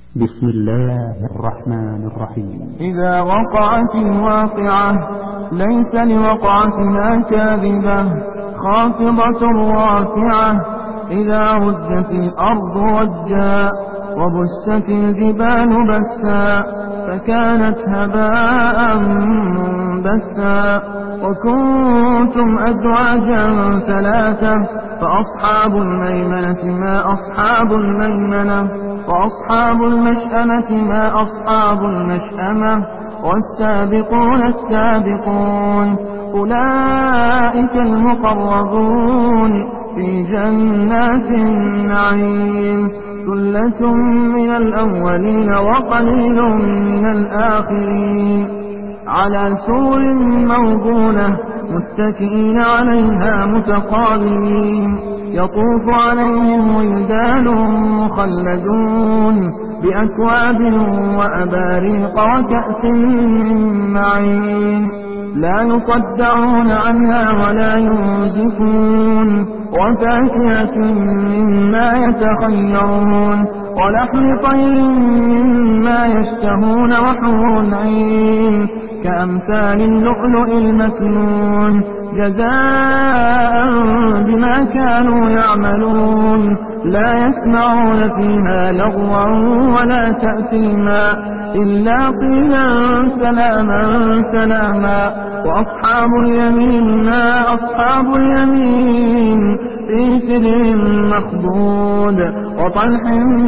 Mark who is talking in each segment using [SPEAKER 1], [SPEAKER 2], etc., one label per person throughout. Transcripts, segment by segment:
[SPEAKER 1] بسم الله الرحمن الرحيم.
[SPEAKER 2] إذا وقعت الواقعة ليس لوقعتها كاذبة خافضة رافعة إذا رجت الأرض رجا وبست الجبال بسا فكانت هباء منبثا وكنتم أزواجا ثلاثة فأصحاب الميمنة ما أصحاب الميمنة وأصحاب المشأمة ما أصحاب المشأمة والسابقون السابقون أولئك المقربون في جنات النعيم ثلة من الأولين وقليل من الآخرين على سرر موضونة متكئين عليها متقابلين يطوف عليهم ولدان مخلدون بأكواب وأباريق وكأس من معين لا يصدعون عنها ولا ينزفون وفاكهة مما يتخيرون ولحم طير مما يشتهون وحور عين كأمثال اللؤلؤ المكنون جزاء بما كانوا يعملون لا يسمعون فيها لغوا ولا تأثيما إلا قيلا سلاما سلاما وأصحاب اليمين ما أصحاب اليمين في سدر مخضود وطلح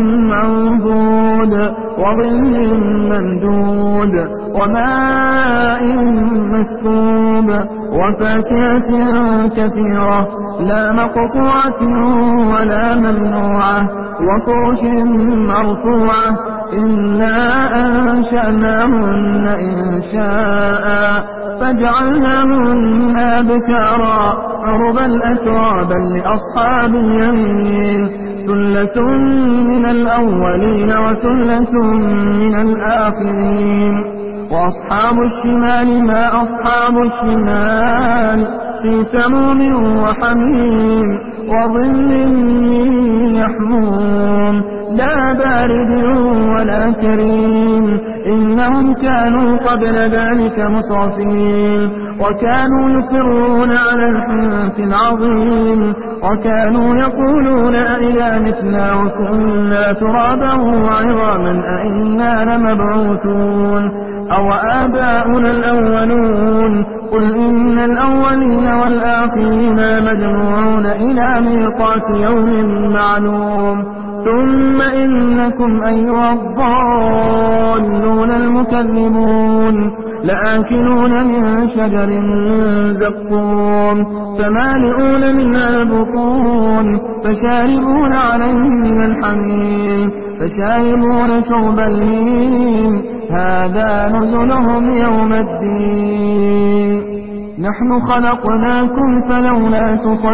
[SPEAKER 2] منضود وظل ممدود وماء مسكوب وفاكهة كثيرة لا مقطوعة ولا ممنوعة وفرش مرفوعة إنا أنشأناهن إنشاء فجعلناهن أبكارا عربا أترابا لأصحاب اليمين ثلة من الأولين وثلة من الآخرين وأصحاب الشمال ما أصحاب الشمال في سموم وحميم وظل من يحموم لا بارد ولا كريم إنهم كانوا قبل ذلك مترفين وكانوا يصرون على الحنث العظيم وكانوا يقولون أئذا متنا وكنا ترابا وعظاما أئنا لمبعوثون أو آباؤنا الأولون قل إن الأولين والآخرين مجموعون إلى ميقات يوم معلوم ثم إنكم أيها الضالون المكذبون لآكلون من شجر من زقوم فمالئون منها البطون فشاربون عليه من الحميم فشاربون شرب الهيم هذا نزلهم يوم الدين نحن خلقناكم فلولا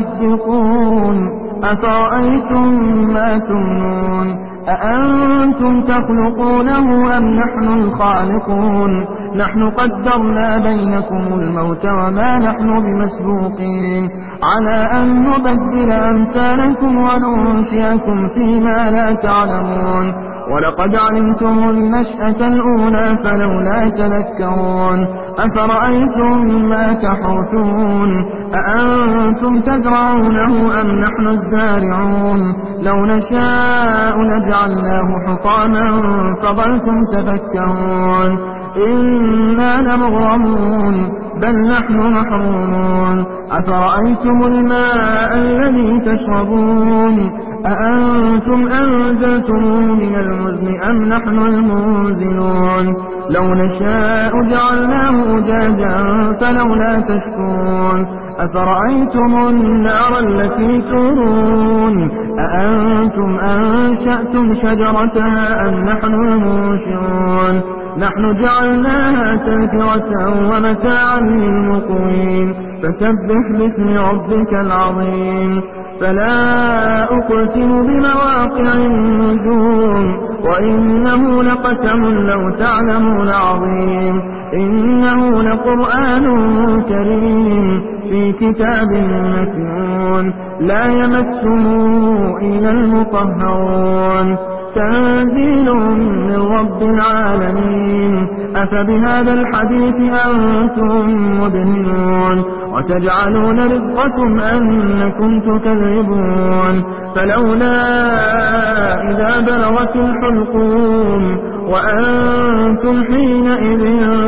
[SPEAKER 2] تصدقون أفرأيتم ما تمنون أأنتم تخلقونه أم نحن الخالقون نحن قدرنا بينكم الموت وما نحن بمسبوقين على أن نبدل أمثالكم وننشئكم فيما لا تعلمون ولقد علمتم النشأة الأولى فلولا تذكرون أفرأيتم ما تحرثون أأنتم تزرعونه أم نحن الزارعون لو نشاء لجعلناه حطاما فظلتم تفكرون إنا لمغرمون بل نحن محرومون أفرأيتم الماء الذي تشربون أأنتم أنزلتموه من المزن أم نحن المنزلون لو نشاء جعلناه أجاجا فلولا تشكرون أفرأيتم النار التي تورون أأنتم أنشأتم شجرتها أم نحن المنشئون نحن جعلناها تذكرة ومتاعا للمقوين فسبح باسم ربك العظيم فلا أقسم بمواقع النجوم وإنه لقسم لو تعلمون عظيم إنه لقرآن كريم في كتاب مكنون لا يمسه إلا المطهرون تنزيل من رب العالمين. أفبهذا الحديث أنتم مدهنون وتجعلون رزقكم أنكم تكذبون. فلولا إذا بلغت الحلقوم وأنتم حينئذ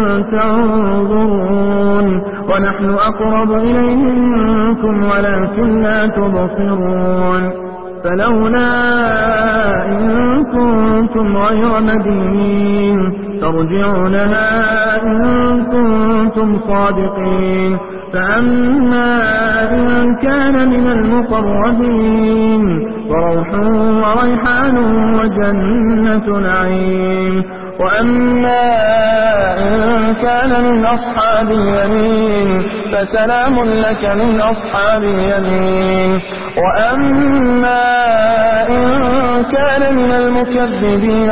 [SPEAKER 2] تنظرون ونحن أقرب إليه منكم ولكن لا تبصرون. فلولا إن كنتم غير مدينين ترجعونها إن كنتم صادقين. فأما إن كان من المقربين فروح وريحان وجنة نعيم. وأما إن كان من أصحاب اليمين فسلام لك من أصحاب اليمين. وأما إن كان من المكذبين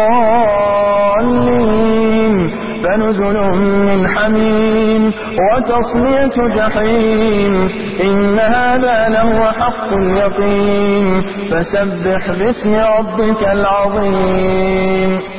[SPEAKER 2] الضالين فنزل من حميم وتصلية جحيم. إن هذا لهو حق اليقين. فسبح باسم ربك العظيم.